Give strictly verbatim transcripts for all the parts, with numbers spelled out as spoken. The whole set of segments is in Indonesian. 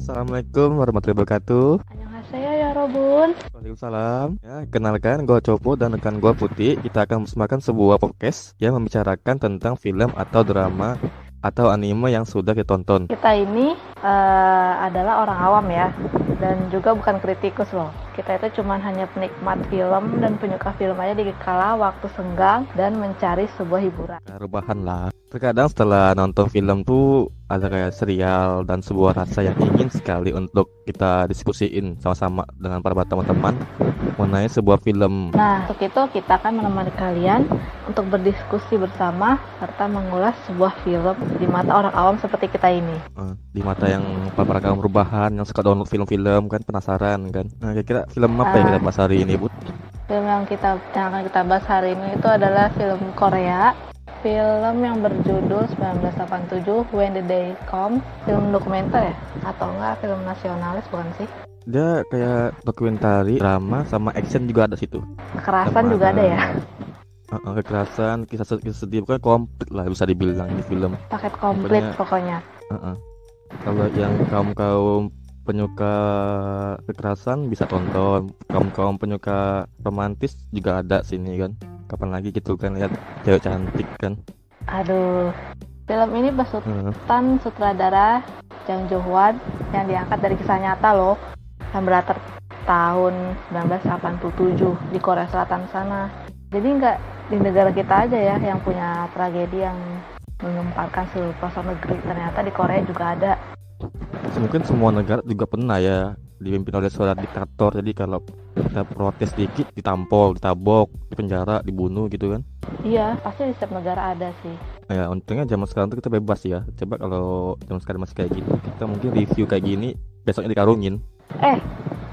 Assalamualaikum warahmatullahi wabarakatuh. Annyeonghaseyo ya Robun. Waalaikumsalam. Ya, kenalkan gue Copo dan rekan gue Putih. Kita akan mempersembahkan sebuah podcast yang membicarakan tentang film atau drama atau anime yang sudah ditonton. Kita ini uh, adalah orang awam ya, dan juga bukan kritikus loh. Kita itu cuma hanya penikmat film dan penyuka film aja di kala waktu senggang dan mencari sebuah hiburan. Nah, rebahan lah. Terkadang setelah nonton film tuh ada kayak serial dan sebuah rasa yang ingin sekali untuk kita diskusiin sama-sama dengan para teman-teman mengenai sebuah film. Nah, untuk itu kita akan menemani kalian untuk berdiskusi bersama serta mengulas sebuah film di mata orang awam seperti kita ini. Uh, di mata yang para kaum rebahan yang suka download film-film kan, penasaran kan. Nah, kira-kira film apa yang kita bahas hari ini, Bu? Film yang kita yang akan kita bahas hari ini itu adalah film Korea. Film yang berjudul seribu sembilan ratus delapan puluh tujuh When the Day Comes. Film dokumenter ya? Atau enggak film nasionalis bukan sih? Dia kayak dokumentari, drama, sama action juga ada situ. Kekerasan Sama, juga ada ya? Uh, uh, kekerasan, kisah kisah sedih, bukan komplit lah bisa dibilang di film. Paket komplit Pokoknya, pokoknya. Uh, uh. Kalau yang kaum-kaum penyuka kekerasan bisa tonton, kaum-kaum penyuka romantis juga ada sini kan. Kapan lagi gitu kan lihat cewek cantik kan. Aduh, film ini besutan uh. sutradara Jang Jo-hwan yang diangkat dari kisah nyata loh, yang berlatar tahun seribu sembilan ratus delapan puluh tujuh di Korea Selatan sana. Jadi nggak di negara kita aja ya yang punya tragedi yang menggemparkan seluruh pelosok negeri, ternyata di Korea juga ada. Mungkin semua negara juga pernah ya dipimpin oleh seorang diktator. Jadi kalau kita protes dikit ditampol, ditabok, dipenjara, dibunuh gitu kan. Iya, pasti di setiap negara ada sih. Ya untungnya zaman sekarang tuh kita bebas ya. Coba kalau zaman sekarang masih kayak gitu, kita mungkin review kayak gini besoknya dikarungin. Eh,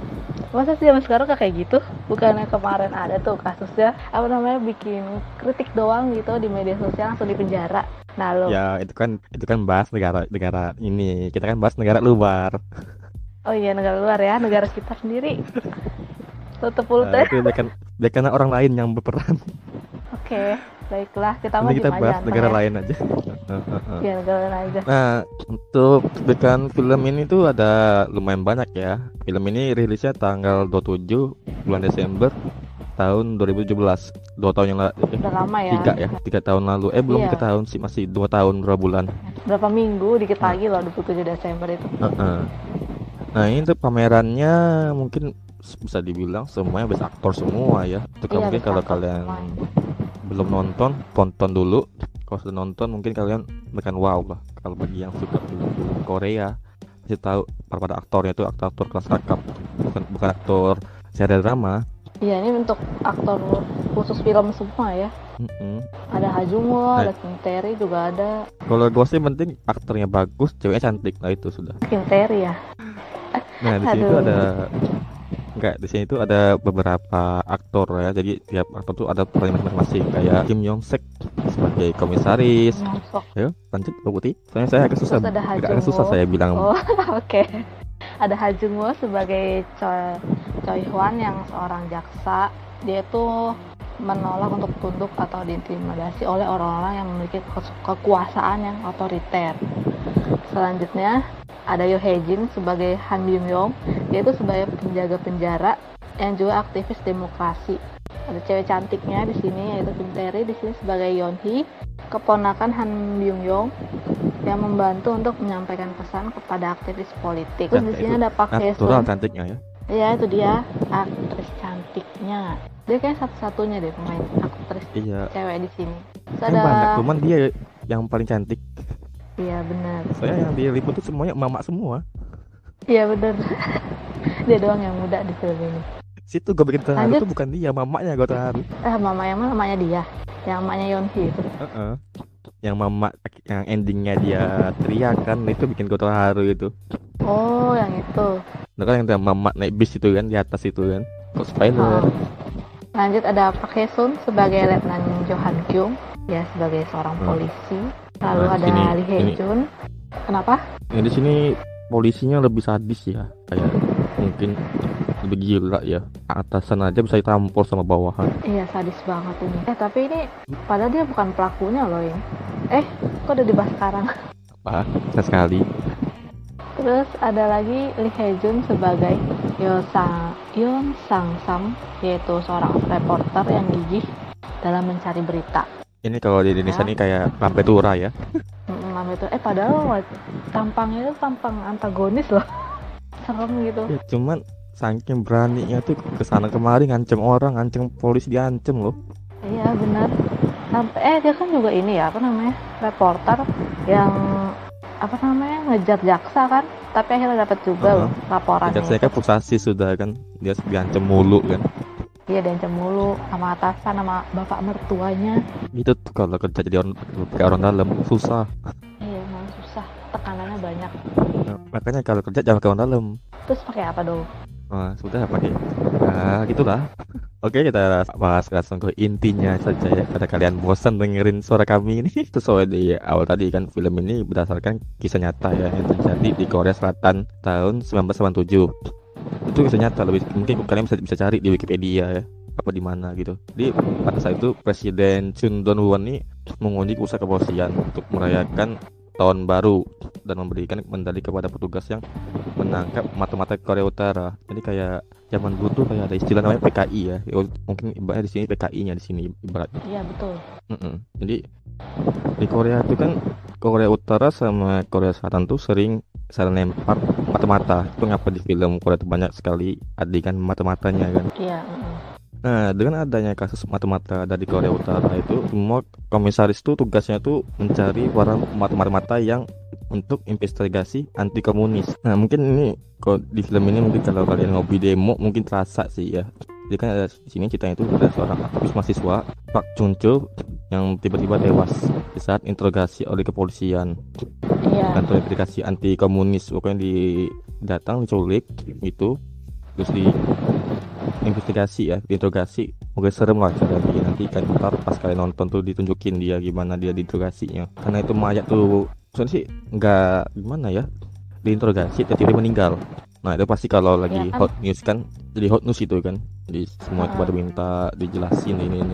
masa sih zaman sekarang kayak gitu? Bukannya kemarin ada tuh kasusnya apa namanya bikin kritik doang gitu di media sosial langsung dipenjara. Nah lo. Ya itu kan itu kan bahas negara negara ini, kita kan bahas negara luar. Oh iya, negara luar ya, negara kita sendiri. Tutup mulut Nah, ya. itu biarkan biarkan orang lain yang berperan. Oke, baiklah, kita mau Ini kita bahas aja, negara ya. lain aja. Iya, negara lain aja. Nah, untuk bikin film ini tuh ada lumayan banyak ya. Film ini rilisnya tanggal dua puluh tujuh bulan Desember tahun dua ribu tujuh belas. Dua tahun yang lalu. Eh, Udah lama ya. Tiga ya, tiga tahun lalu. Eh belum Iya. tiga tahun sih, masih dua tahun berapa bulan. Berapa minggu dikit lagi loh, dua puluh tujuh Desember itu. Uh-uh. Nah ini tuh pamerannya mungkin bisa dibilang semuanya best aktor semua ya. Itu Iya, mungkin best kalau actor kalian semuanya. belum nonton, tonton dulu. Kalau sudah nonton mungkin kalian akan wow lah. Kalau bagi yang suka film Korea pasti tahu para aktornya itu aktor-aktor kelas kakap, bukan bukan aktor serial drama. Iya, ini untuk aktor khusus film semua ya. Mm-mm. Ada Ha Jung Woo, Nah. ada Kim Tae-ri juga ada. Kalau gue sih penting aktornya bagus, ceweknya cantik, nah itu sudah. Kim Tae-ri ya. Nah di sini tuh Aduh. ada enggak di sini tuh ada beberapa aktor ya. Jadi tiap aktor tuh ada perannya masing-masing. Kayak Kim Yong Sek sebagai komisaris. Nyosok. Ayo lanjut Pak Putih. Soalnya saya agak susah. Terus ada Ha Agak Jung susah Woo. saya bilang. Oh, oke. Ada Ha Jung Woo sebagai Choi, Choi Hwan yang seorang jaksa. Dia itu menolak untuk tunduk atau diintimidasi oleh orang-orang yang memiliki ke- kekuasaan yang otoriter. Selanjutnya ada Yo Hae Jin sebagai Han Byung Yong. Dia itu sebagai penjaga penjara yang juga aktivis demokrasi. Ada cewek cantiknya di sini yaitu Kim Tae-ri di sini sebagai Yeon Hee, keponakan Han Byung Yong yang membantu untuk menyampaikan pesan kepada aktivis politik. Terus di sini ada Park Hae Natural Sun. cantiknya ya. Iya, itu dia aktris cantiknya. Dia kayak satu-satunya deh pemain aktris Iya. cewek di sini. Terus Kan ada banyak, cuman dia yang paling cantik. Iya benar. Soalnya yang diliput tuh semuanya emak semua. Iya benar. Dia doang yang muda di film ini. Situ gue bikin terharu Lanjut. tuh bukan dia, mamanya gue terharu. Eh, mama yang mana? Mamanya dia. Yang mamanya Yeon Hee itu. Heeh. Yang mama yang endingnya dia teriak kan, itu bikin gue terharu itu. Oh, yang itu. Nah kan yang dia mama naik bis itu kan di atas itu kan. Kok spoiler. Oh. Lanjut ada Park Hae Sun sebagai Letnan Jo Han Kyung, ya sebagai seorang Hmm. polisi. Lalu Nah, ada sini, Lee Hae ini. Jun. Kenapa? Ya di sini polisinya lebih sadis ya, kayak mungkin lebih gila ya. Atasan aja bisa ditampol sama bawahan. Iya, sadis banget ini. Eh, tapi ini padahal dia bukan pelakunya loh ini. Eh, kok udah dibahas sekarang? Apa? Sekali. Terus ada lagi Lee Hae-jun sebagai Yeon Sang Yeon Sang Sam, yaitu seorang reporter yang gigih dalam mencari berita. Ini kalau di Indonesia Ya. ini kayak Lampe Tura ya. Mm, Lambe Tura. Eh padahal tampangnya itu tampang antagonis loh. Serem gitu. Ya, cuman saking beraninya tuh kesana kemari ngancem orang, ngancem polisi, diancem loh. Iya benar. Sampai eh dia kan juga ini ya apa namanya reporter yang apa namanya ngejar jaksa kan, tapi akhirnya dapat juga Uh-huh. loh laporannya. Sejak saya kan frustasi sudah kan, dia diancem mulu kan. Iya diancam mulu sama atasan sama bapak mertuanya. Gitu tuh kalau kerja jadi orang pakai orang dalam susah. Iya emang susah, tekanannya banyak. Nah, makanya kalau kerja jangan pakai orang dalam. Terus pakai apa dong? Nah, sudah pakai. Nah, gitulah. Oke, kita bahas langsung ke intinya saja ya. Pada kalian bosan dengerin suara kami ini, sesuai di awal tadi kan, film ini berdasarkan kisah nyata ya yang terjadi di Korea Selatan tahun seribu sembilan ratus delapan puluh tujuh. Itu kisah nyata, lebih mungkin kalian bisa bisa cari di Wikipedia ya, apa di mana gitu. Jadi pada saat itu Presiden Chun Dong-won ini mengunjuk usaha kepolisian untuk merayakan tahun baru dan memberikan medali kepada petugas yang menangkap mata-mata Korea Utara. Jadi kayak zaman dulu tuh kayak ada istilah namanya P K I ya. Ya, mungkin ibaratnya di sini P K I-nya di sini ibaratnya. Iya betul. Mm-mm. Jadi di Korea itu kan Korea Utara sama Korea Selatan tuh sering saling lempar mata-mata. Itu ngapa di film Korea itu banyak sekali adegan mata-matanya kan. Iya. mm-mm. Nah, dengan adanya kasus mata-mata dari Korea Utara itu, semua komisaris tuh tugasnya tuh mencari para mata-mata yang untuk investigasi anti komunis. Nah, mungkin ini kalau di film ini mungkin kalau kalian ngopi demo mungkin terasa sih ya. Jadi kan ada di sini ceritanya itu ada seorang aktivis mahasiswa Park Chun-cho yang tiba-tiba tewas di saat interogasi oleh kepolisian. Iya. Kantor investigasi anti komunis, pokoknya di datang diculik itu, terus di investigasi ya, diinterogasi. Mungkin serem lah cara dia nanti kan, ntar pas kalian nonton tuh ditunjukin dia gimana dia diinterogasinya. Karena itu mayat tuh soalnya sih nggak gimana ya, diinterogasi tiba-tiba meninggal. Nah itu pasti kalau lagi Ya kan? hot news kan, jadi hot news itu kan, jadi semua itu Ah. pada minta dijelasin ini ini.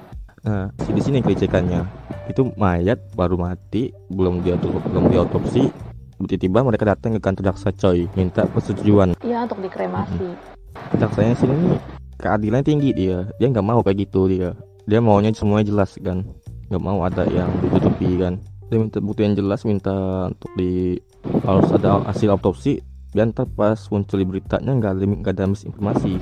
Nah di sini kelecekannya itu mayat baru mati, belum dia belum diotopsi, tiba-tiba mereka datang ke kantor jaksa coy, minta persetujuan. Iya untuk dikremasi. Jaksanya sini nih keadilan tinggi, dia dia nggak mau kayak gitu, dia dia maunya semuanya jelas kan, nggak mau ada yang ditutupi kan. Dia minta bukti yang jelas, minta untuk di harus ada hasil autopsi, biar ntar pas muncul di beritanya nggak ada nggak ada misinformasi.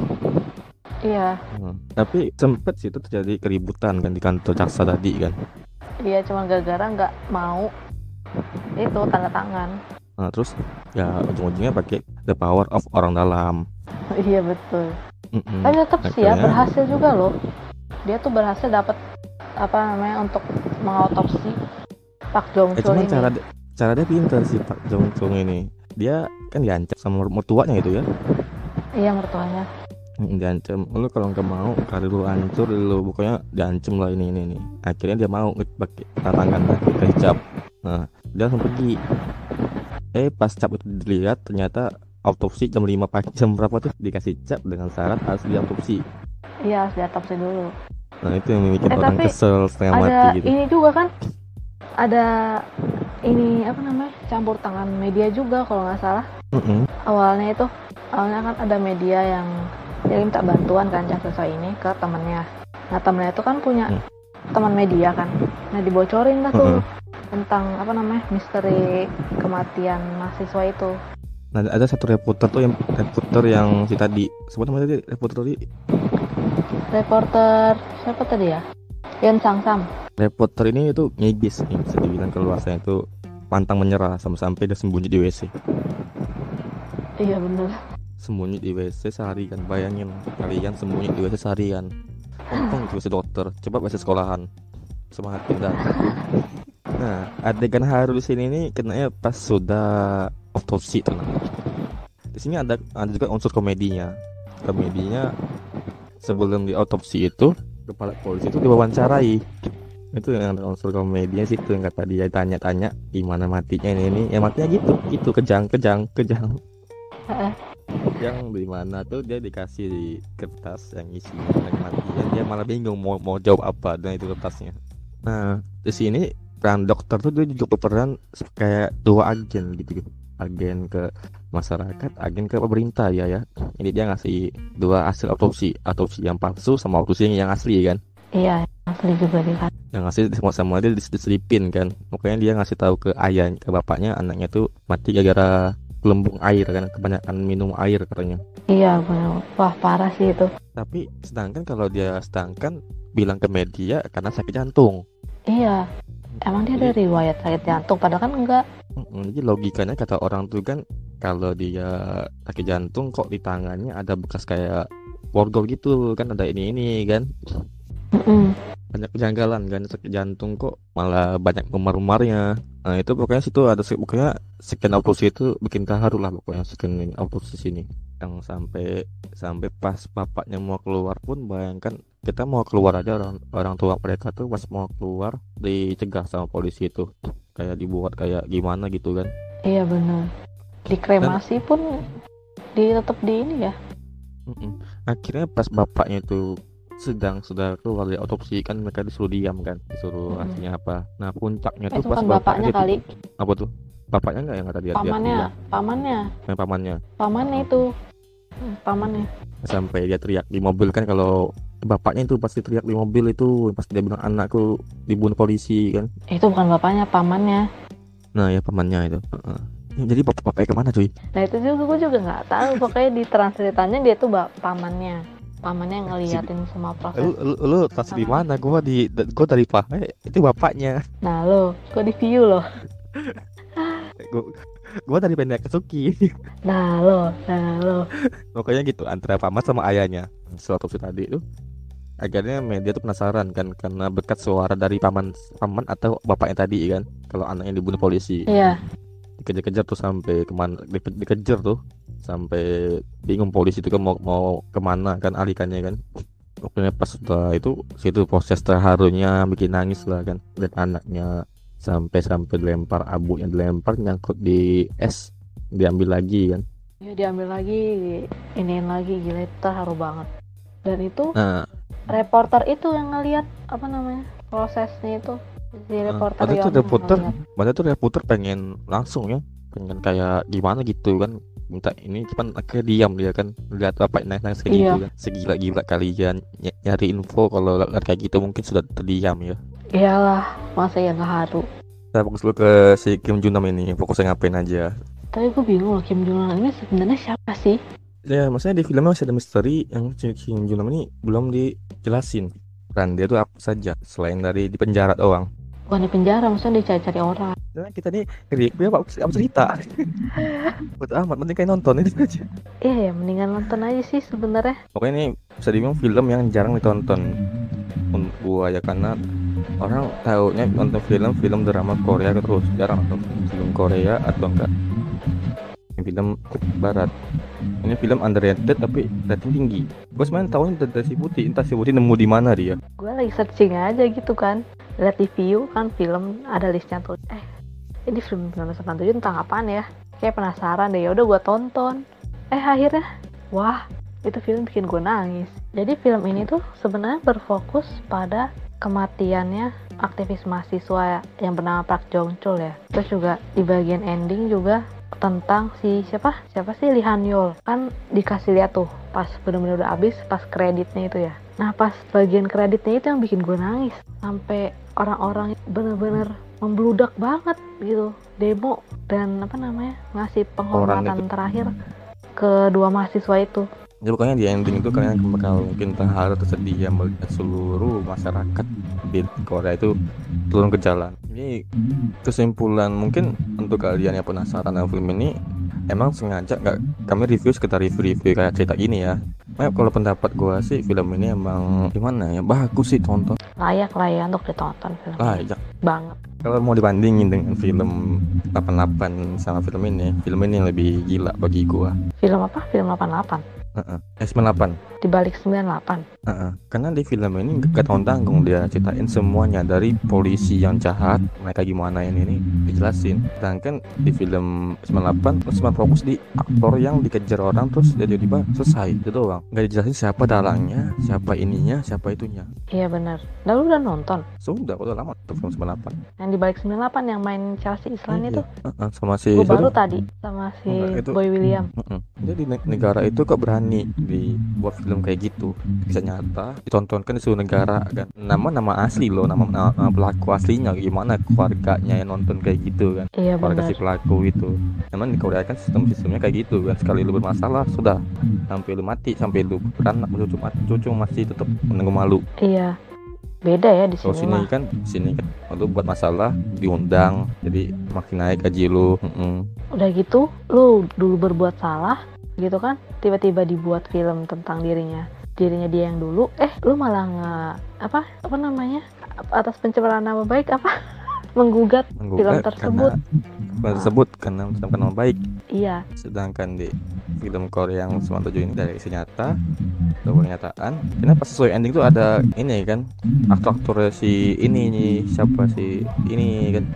Iya. Hmm. Tapi sempet sih itu terjadi keributan kan di kantor jaksa tadi kan. Iya cuma gara-gara nggak mau itu tanda tangan. Nah terus ya ujung-ujungnya pakai the power of orang dalam. Iya betul. Mm-mm. Tapi tetap sih ya Akhirnya- berhasil juga loh. Dia tuh berhasil dapat apa namanya untuk mengautopsi Pak Jong Eh, Chul cuman ini. cara dia- cara dia pintar sih Pak Jong Chung ini. Dia kan diancam sama mertuanya gitu ya. Iya mertuanya. Mm, diancam, lu kalau nggak mau karir lu hancur, lu pokoknya diancam lah ini ini ini. Akhirnya dia mau pakai tangan pakai hijab. Nah dia langsung pergi. Eh pas cap itu dilihat ternyata autopsi jam lima pagi, jam berapa tuh dikasih cap dengan syarat harus diautopsi. Iya harus diautopsi dulu. Nah itu yang bikin Eh, orang tapi kesel setengah Ada mati gitu. ini juga kan. Ada ini apa namanya campur tangan media juga kalau nggak salah. Mm-mm. Awalnya itu awalnya kan ada media yang dia minta bantuan kan jaksa ini ke temennya. Nah temennya itu kan punya Hmm. teman media kan. Nah dibocorin lah tuh Mm-mm. tentang apa namanya misteri kematian mahasiswa itu. Nah ada satu reporter tuh yang reporter yang si tadi sebut namanya tadi reporter tadi Reporter siapa tadi ya? Yeon Sang Sam. reporter ini itu ngegis nih, bisa dibilang keluasannya itu pantang menyerah sampai-sampai dia sembunyi di W C. Iya bener. Sembunyi di W C seharian, bayangin kalian sembunyi di W C seharian. Untung itu W C dokter, coba W C sekolahan, semangat pindah. Nah adegan haru di sini nih kenanya pas sudah autopsi tuh. Di sini ada ada juga unsur komedinya. Komedinya sebelum di autopsi itu kepala polisi itu diwawancarai. Itu yang ada unsur komedinya sih, itu yang kata dia tanya-tanya gimana matinya ini ini. Ya matinya gitu, gitu kejang kejang kejang. Heeh. Yang di mana tuh dia dikasih di kertas yang isinya tentang kematian, dia malah bingung mau mau jawab apa dengan itu kertasnya. Nah di sini peran dokter tuh dia juga berperan kayak dua agen gitu, gitu. agen ke masyarakat, agen ke pemerintah ya ya. Jadi dia ngasih dua hasil autopsi, autopsi yang palsu sama autopsi yang asli kan. Iya, asli juga dia kan. Yang ngasih semua sama dia dis- diselipin kan. Makanya dia ngasih tahu ke ayah, ke bapaknya, anaknya tuh mati gara-gara gelembung air kan, kebanyakan minum air katanya. Iya benar. Wah parah sih itu. Tapi sedangkan kalau dia sedangkan bilang ke media karena sakit jantung. Iya. Emang dia ada Jadi, riwayat sakit jantung, padahal kan enggak. mm, jadi logikanya kata orang tuh kan kalau dia sakit jantung kok di tangannya ada bekas kayak borgol gitu kan, ada ini ini kan. Mm-mm. Banyak kejanggalan kan, sakit jantung kok malah banyak memar-memarnya. Nah itu pokoknya situ ada se- pokoknya sekian autopsi itu bikin terharu lah pokoknya sekian autopsi sini, yang sampai sampai pas bapaknya mau keluar pun bayangkan, kita mau keluar aja, orang orang tua mereka tuh pas mau keluar dicegah sama polisi itu, kayak dibuat kayak gimana gitu kan. Iya benar. Dan Dikremasi pun di tetap di ini ya. mm-mm, akhirnya pas bapaknya itu sedang sudah keluar dari otopsi kan, mereka disuruh diam kan, disuruh Mm-mm. hasilnya apa. Nah puncaknya tuh Itu pas kan bapaknya bapaknya itu kali, apa tuh, bapaknya nggak yang kata dia dia pamannya, bilang, pamannya, yang pamannya, pamannya itu, Hmm, pamannya. sampai dia teriak di mobil kan, kalau bapaknya itu pasti teriak di mobil itu pas dia bilang anakku dibunuh polisi kan. Itu bukan bapaknya, pamannya. Nah ya pamannya itu. Heeh. Jadi bapak bapaknya kemana cuy? Nah itu juga gue juga nggak tahu. Pokoknya di translitannya dia tuh bap- pamannya, pamannya yang Si, ngeliatin semua lu proses. lu, lu tas di Apa? mana? Gua di gua dari Pak. Eh, itu bapaknya. Nah lo, gue di view loh. Gua, gua dari Pendek Kesuki. Nah lo, nah lo. Pokoknya gitu antara paman sama ayahnya. Suatu otopsi tadi tuh akhirnya media tuh penasaran kan karena berkat suara dari paman paman atau bapaknya tadi kan, kalau anaknya dibunuh polisi. Iya, Dikejar-kejar tuh sampai kemana, dike- dikejar tuh sampai bingung polisi itu kan mau mau kemana kan alihkannya kan. Pokoknya pas setelah itu situ proses terharunya bikin nangis lah kan, lihat anaknya sampai sampai dilempar, abu yang dilempar nyangkut di es, diambil lagi kan. ya diambil lagi, iniin lagi, gila itu terharu banget. Dan itu Nah, reporter itu yang ngeliat apa namanya prosesnya itu, si eh, reporter padahal tuh yang reporter, ngeliat. padahal tuh reporter pengen langsung ya, pengen kayak gimana gitu kan, minta ini, cuman akhirnya diam dia kan, lihat bapak nangis nangis kayak gitu Iya, kan, segila-gila kalian ny- nyari info kalau lihat kayak gitu mungkin sudah terdiam ya. iyalah, masa ya nggak haru. Kita fokus dulu ke si Kim Jong Nam ini, fokusnya ngapain aja. Tapi gue bingung loh, Kim Jong Nam ini sebenarnya siapa sih? Ya, maksudnya di filmnya masih ada misteri yang si Kim Jong Nam ini belum dijelasin. Peran dia tuh apa saja selain dari di penjara doang. Bukan di penjara, maksudnya dicari-cari orang. Nah, kita nih review apa, apa cerita. Buat amat, penting kayak nonton itu aja. Iya ya, mendingan nonton aja sih sebenarnya. Pokoknya ini bisa dibilang film yang jarang ditonton untuk gua ya, karena orang taunya nonton film film drama Korea terus, jarang nonton film Korea atau enggak film barat. Ini film underrated tapi rating tinggi. Gue sebenarnya tahunya dari si Putih, entah si Putih nemu di mana dia. Gue lagi searching aja gitu kan, lihat di view kan film ada listnya tuh. Eh, ini film seribu sembilan ratus delapan puluh tujuh tentang apaan ya? Kayak penasaran deh, yaudah gue tonton. Eh akhirnya, wah itu film bikin gue nangis. Jadi film ini tuh sebenarnya berfokus pada kematiannya aktivis mahasiswa yang bernama Park Jong Chul ya. Terus juga di bagian ending juga tentang si siapa siapa sih Lee Han Yol, kan dikasih lihat tuh pas bener-bener udah habis, pas kreditnya itu ya. Nah pas bagian kreditnya itu yang bikin gue nangis, sampai orang-orang bener-bener membludak banget gitu, demo dan apa namanya ngasih penghormatan terakhir ke dua mahasiswa itu. Ya pokoknya di ending itu kalian bakal mungkin terharu tersedia melihat seluruh masyarakat di Korea itu turun ke jalan. Ini kesimpulan mungkin untuk kalian yang penasaran dengan film ini, emang sengaja nggak kami review sekitar review-review kayak cerita gini ya. Nah, kalau pendapat gua sih film ini emang gimana ya, bagus sih tonton. Layak lah ya untuk ditonton film ini. Layak. Banget. Kalau mau dibandingin dengan film delapan puluh delapan sama film ini, film ini lebih gila bagi gua. Film apa? Film delapan puluh delapan. Heeh. Eh, sembilan puluh delapan. di balik sembilan puluh delapan. Heeh. Karena di film ini gak tanggung-tanggung, dia ceritain semuanya dari polisi yang jahat, mereka gimana ini ini dijelasin. Sedangkan di film sembilan puluh delapan terus cuma fokus di aktor yang dikejar orang terus dia tiba-tiba selesai itu doang. Gak dijelasin siapa dalangnya, siapa ininya, siapa itunya. Iya benar. Lalu udah nonton Sudah udah lama tuh film sembilan puluh delapan. yang di balik sembilan puluh delapan yang main Chelsea Islan itu? Heeh, sama si Gue baru siapa? tadi sama si Enggak, itu- Boy William. Heeh. Jadi ne- negara itu kok berani dibuat film kayak gitu, bisa nyata ditontonkan di seluruh negara kan. Nama nama asli loh, nama, nama- nama pelaku aslinya gimana keluarganya yang nonton kayak gitu kan. Iya Keluarga benar. si pelaku itu. Emang di Korea kan sistem sistemnya kayak gitu kan. Sekali lu bermasalah sudah sampai lu mati, sampai lu beranak cucu mati, cucu masih tetap menunggu malu. Iya. Beda ya di Kalau sini sini mah. kan, sini kan lu buat masalah diundang, jadi makin naik gaji lu. Heeh. Udah gitu, lu dulu berbuat salah gitu kan, tiba-tiba dibuat film tentang dirinya dirinya dia yang dulu, eh lu malah nggak apa apa namanya atas pencemaran nama baik apa menggugat film Menggugat tersebut. karena film tersebut karena mencemarkan nama baik. Iya, Sedangkan di film Korea yang sembilan puluh tujuh ini dari kisah nyata atau kenyataan, kenapa sesuai ending tuh ada ini kan, aktor-aktor si ini nih, siapa si ini kan,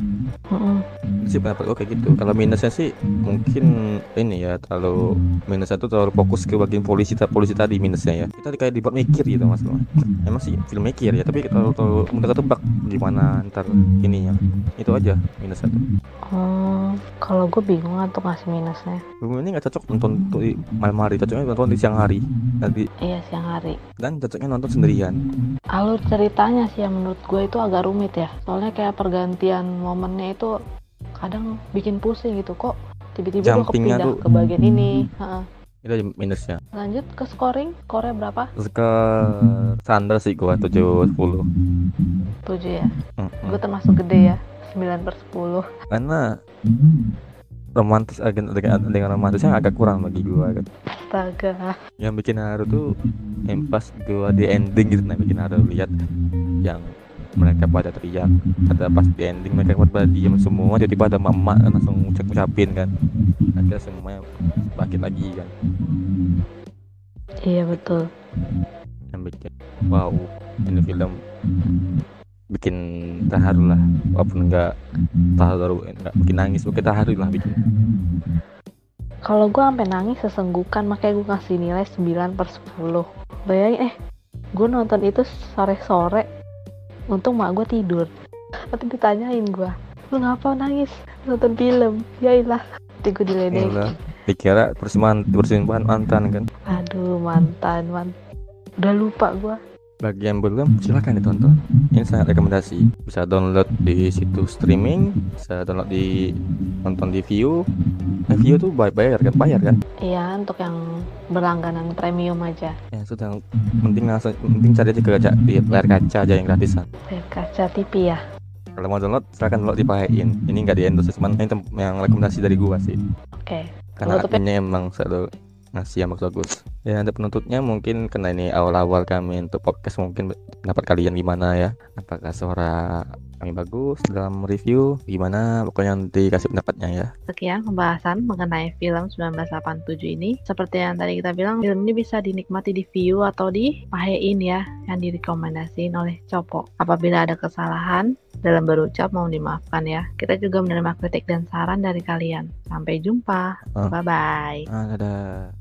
mm-mm. sih pendapat gue kayak gitu. Kalau minusnya sih mungkin ini ya, terlalu minusnya tuh terlalu fokus ke bagian polisi polisi tadi minusnya ya. Kita kayak dibuat mikir gitu mas. Emang sih film mikir ya, tapi terlalu terlalu mudah ketebak gimana ntar ininya. Itu aja minusnya tuh. Oh, kalau gue bingung untuk ngasih minusnya. Film ini nggak cocok nonton tuh di malam hari, cocoknya nonton di siang hari nanti, Iya, siang hari. dan cocoknya nonton sendirian. Alur ceritanya sih yang menurut gue itu agak rumit ya, soalnya kayak pergantian momennya itu kadang bikin pusing gitu, kok tiba-tiba gue Jumpingnya kepindah tuh- ke bagian ini. Heeh. Itu aja minusnya. Lanjut ke scoring, Korea berapa? Terus ke standar sih gua tujuh sepuluh. tujuh ya. Gue termasuk gede ya, sembilan per sepuluh. Karena romantis agen dengan, dengan romantisnya agak kurang bagi gua kan. Astaga. Yang bikin haru tuh yang pas gua di ending gitu, nah bikin haru lihat yang mereka pada teriak, ada pas di ending mereka pada diam semua, jadi pada mama langsung ucap ucapin kan, akhirnya semuanya bangkit lagi kan. Iya betul. Yang bikin wow, ini film bikin terharu lah, walaupun enggak terharu, enggak bikin nangis, bikin terharu lah bikin. Kalau gue sampai nangis sesenggukan, makanya gue ngasih nilai sembilan per sepuluh. Bayangin, eh gue nonton itu sore-sore, untung mak gue tidur. Nanti ditanyain gue, lu ngapa nangis nonton film? Yailah, nanti gue diledekin. Yalah, dikira persembahan persembahan mantan kan. Aduh, mantan, mantan. Udah lupa gue. Bagi yang belum, silahkan ditonton. Ini sangat rekomendasi. Bisa download di situs streaming, bisa download di nonton di View. Nah, View tuh bay- bayar kan, bayar kan? Iya, untuk yang berlangganan premium aja. Ya sudah, penting langsung, penting cari aja ke kaca, di layar kaca aja yang gratisan. Layar kaca T V ya. Kalau mau download, silahkan download di Pahein. Ini nggak di endorse, cuman ini tem- yang rekomendasi dari gua sih. Oke. Karena Penutupnya- adminnya emang selalu ngasih yang bagus-bagus. Ya, untuk penutupnya mungkin karena ini awal-awal kami untuk podcast, mungkin pendapat kalian gimana ya? Apakah suara kami bagus dalam review? Gimana? Pokoknya nanti kasih pendapatnya ya. Sekian pembahasan mengenai film seribu sembilan ratus delapan puluh tujuh ini. Seperti yang tadi kita bilang, film ini bisa dinikmati di View atau di Pahein ya, yang direkomendasiin oleh Copo. Apabila ada kesalahan dalam berucap, mohon dimaafkan ya. Kita juga menerima kritik dan saran dari kalian. Sampai jumpa. Ah. Bye-bye. Ah, dadah.